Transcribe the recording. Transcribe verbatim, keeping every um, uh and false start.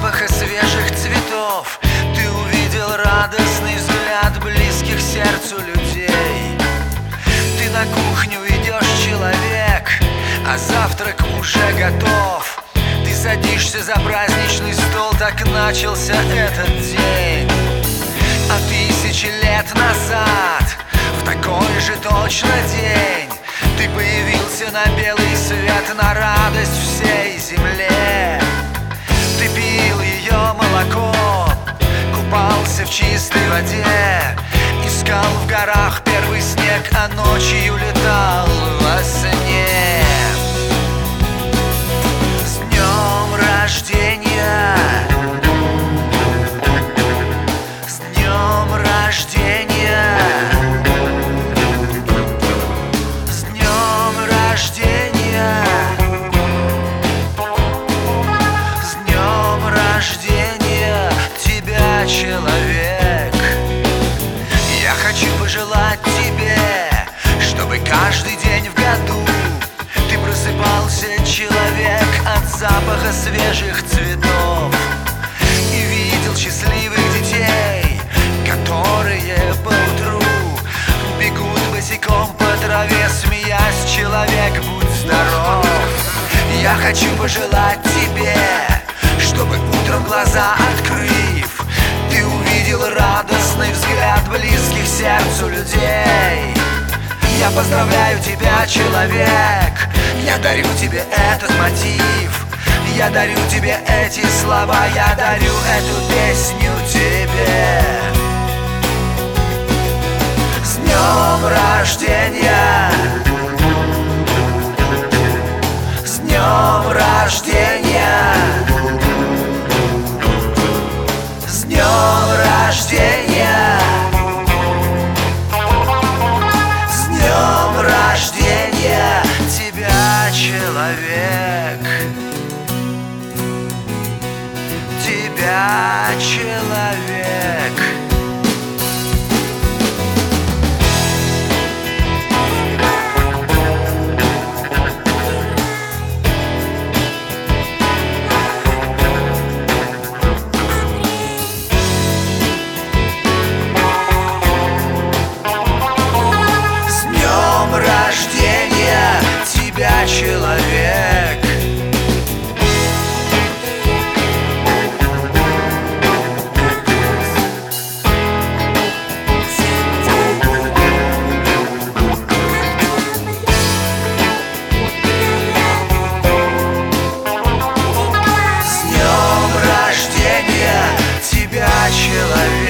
запаха свежих цветов ты увидел радостный взгляд близких сердцу людей. Ты на кухню идешь, человек, а завтрак уже готов. Ты садишься за праздничный стол, так начался этот день. А тысячи лет назад, в такой же точно день, ты появился на белый свет, на радость всей земле. Ты пил ее молоко, купался в чистой воде, искал в горах первый снег, а ночью летал во сне. С днем рождения! С днем рождения! С днем рождения! С днем рождения тебя, человек! Я хочу пожелать тебе, чтобы каждый день в году ты просыпался, человек, от запаха свежих цветов и видел счастливых детей, которые поутру бегут босиком по траве, смеясь. Человек, будь здоров! Я хочу пожелать тебе, чтобы утром, глаза открыв, ты увидел радостный взгляд близких сердцу людей. Я поздравляю тебя, человек, я дарю тебе этот мотив, я дарю тебе эти слова, я дарю эту песню тебе. С днем рождения! С днем рождения! С днем рождения! С днем рождения тебя, человек! Тебя, человек! С днем рождения тебя, человек! С днем рождения тебя, человек!